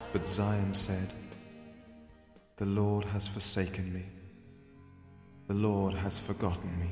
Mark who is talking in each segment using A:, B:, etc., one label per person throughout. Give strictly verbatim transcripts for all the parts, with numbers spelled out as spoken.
A: But Zion said, "The Lord has forsaken me. The Lord has forgotten me."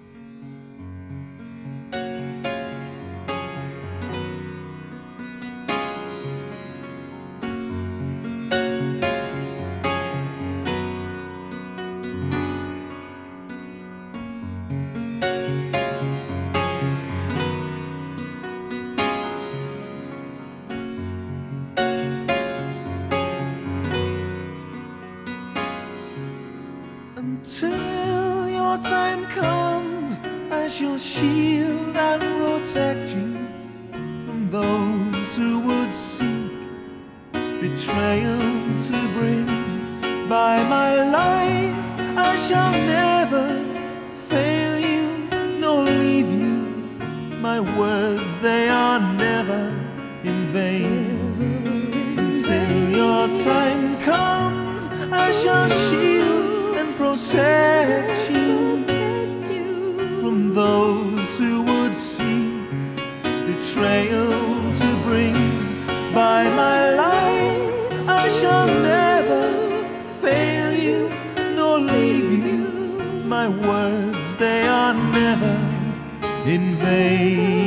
B: Until your time comes, I shall shield and protect you from those who would seek betrayal to bring. By my life I shall never fail you nor leave you. My words, they are never in vain. Until your time comes, I shall shield protect you from those who would seek betrayal to bring. By my life I shall never fail you nor leave you. My words, they are never in vain.